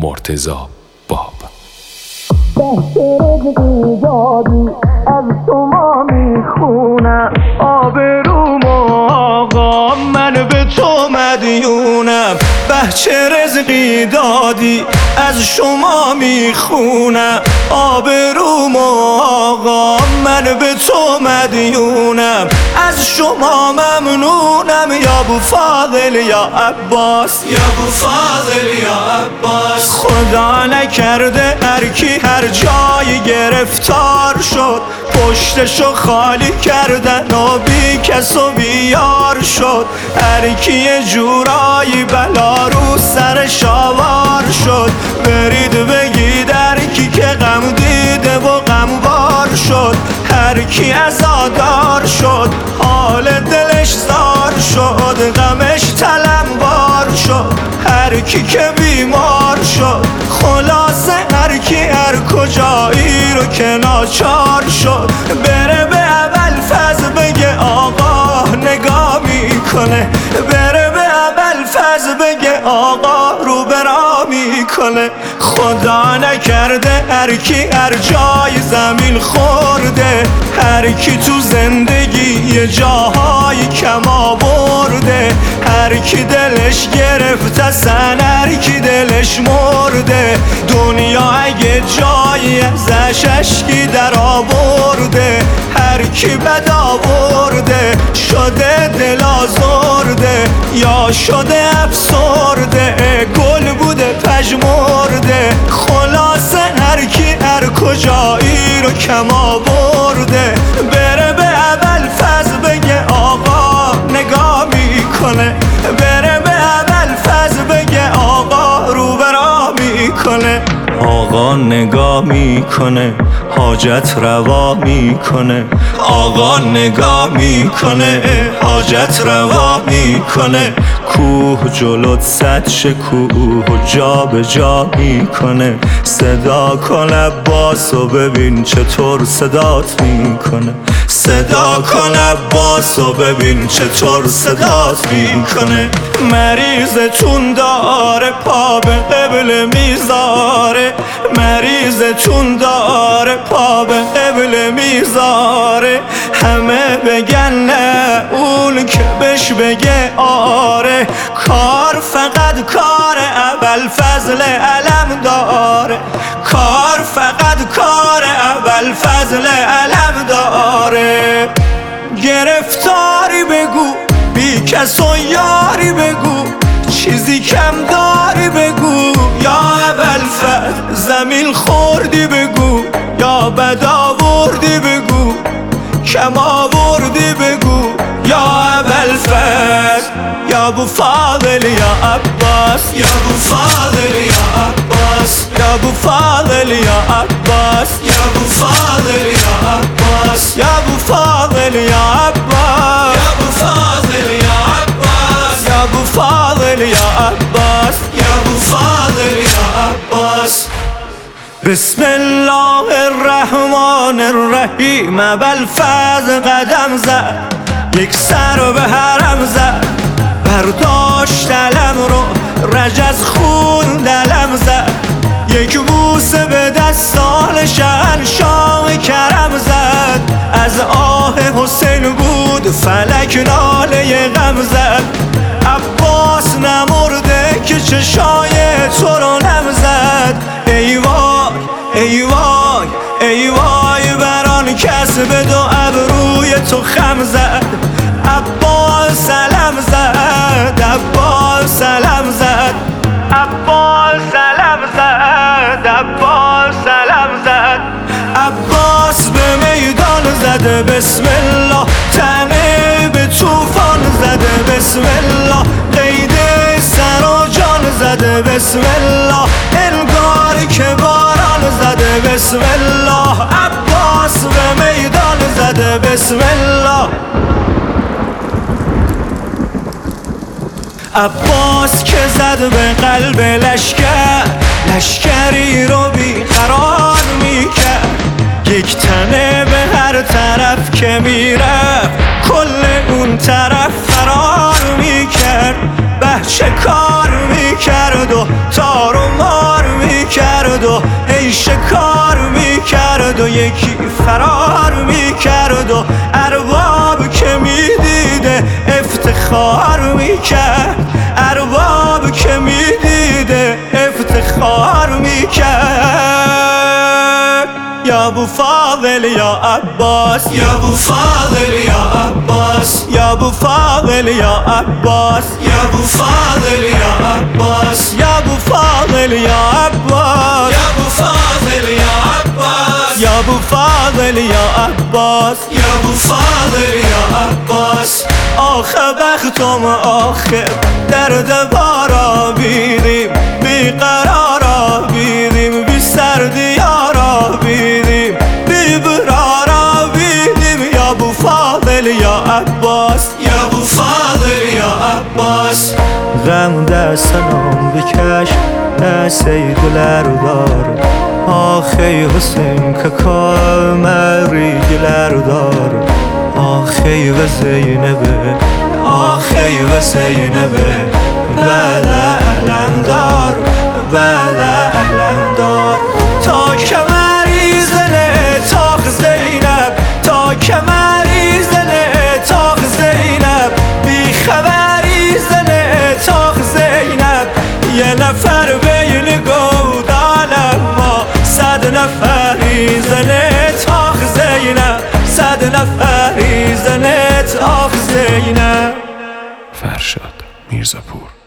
مرتضی باب. رزقی دادی از شما میخونم، آبروم آقا من به تو مدیونم. بچه رزقی دادی از شما میخونم، آبروم آقا من به تو مدیونم. از شما ممنونم یا ابوفاضل یا عباس، یا ابوفاضل یا عباس. خدا نکرده هر کی هر جایی گرفتار شد، پشتشو خالی کردن و بی کس و بیار شد. هر کی یه جورایی بلا رو سرش آوار شد، برید بگید هر کی که غم دیده و غمبار شد. هر کی عزادار شد حال دلش زار شد، غمش تلمبار شد. هر کی که بیمار شد، خلاصه هر کی هر کجایی رو که ناچار شد، بره به ابوالفضل بگه آقا نگاه میکنه، بره به ابوالفضل بگه آقا رو برا میکنه. خدا نکرده هر کی هر جای زمین خورده، هر کی تو زندگی یه جاهای کم آورده، هر کی دلش گرفته سن، هر کی دلش مرده، دنیا اگه جایی ازش اشکی در آورده، هر کی بد آورده شده دل آزرده یا شده افسرده، گل بوده پژمرده. خلاصه هر کی هر کجایی رو کم آورده، بره به ابوالفضل بگه آقا نگاه میکنه، بره به ابوالفضل بگه آقا رو برا میکنه. آقا نگاه میکنه حاجت روا میکنه، آقا نگاه میکنه حاجت روا میکنه. کوه جلوت صد شکوه و جا به جا میکنه، صدا کن عباس و ببین چطور صدات میکنه، صدا کن عباس و ببین چطور صدات میکنه. مریضتون داره پا به قبل میذاره، مریضتون داره پا به قبل میذاره. همه بگن نه اون که بهش بگه آره، کار فقط کار ابوالفضل علم داره، کار فقط کار ابوالفضل علم داره. گرفتاری بگو بی کس و یاری بگو، چیزی کم داری بگو یا ابوالفضل زمین خوردی بگو، یا بد آوردی بگو کم آوردی بگو یا ابوالفضل یا ابوفاضل یا عباس، یا ابوفاضل یا عباس، یا ابوفاضل یا عباس، یا ابوفاضل یا عباس، یا ابوفاضل یا عباس، یا ابوفاضل یا عباس، یا ابوفاضل یا عباس، یا ابوفاضل یا عباس. بسم الله الرحمن الرحیم. ابوالفضل قدم زد یک سر به حرم زد، برداشت علم رو رجز خون دلم زد، یک بوسه به دستان شهنشاه کرم زد. از آه حسین بود فلک ناله غم زد، عباس نمرده که چشای تو رو نم زد. ای وای ای وای ای وای بران کس به دو ابروی تو خم زد. عباس سلام زد، عباس سلام زد، عباس سلام زد، عباس سلام زد. عباس به میدان زده بسم الله، تنه به طوفان زده بسم الله، قید سر و جان زده بسم الله، انگار که باران زده بسم الله. عباس به میدان زده بسم الله. عباس که زد به قلب لشکر، لشکری رو بیقرار میکرد، یک تنه به هر طرف که میرفت کل اون طرف فرار میکرد. بچه کار میکرد و تار و مار یکی فرار میکرد و ارباب که میدیده افتخار میکرد، ارباب که میدیده افتخار میکرد. یا ابو فاضل یا عباس، یا ابو فاضل یا عباس، یا ابو فاضل یا عباس، یا ابو فاضل یا عباس، یا ابو فاضل یا عباس، یا ابو فاضل یا عباس، یا ابو فاضل یا عباس، یا ابو فاضل یا عباس. آخه بختم آخر درد بارا بیدیم، بیقرارا بیدیم، بی سردیارا بیدیم، بی برارا بیدیم. یا ابو فاضل یا عباس، یا ابو فاضل یا عباس. غم در سلام بکش ای سیدلر دار، آخی حسین که کامری گلر دار، آخی و زینبه، آخی و زینبه، بله علمدار، بله علمدار. تا کمری زنه تاق زینب، تا کمری زنه تاق زینب، بی خبری زنه تاق زینب. یه نفر بین گودال ما، 100 نفری زنه تاق زینب، 100 نفری زنه تاق زینب. فرشاد میرزاپور.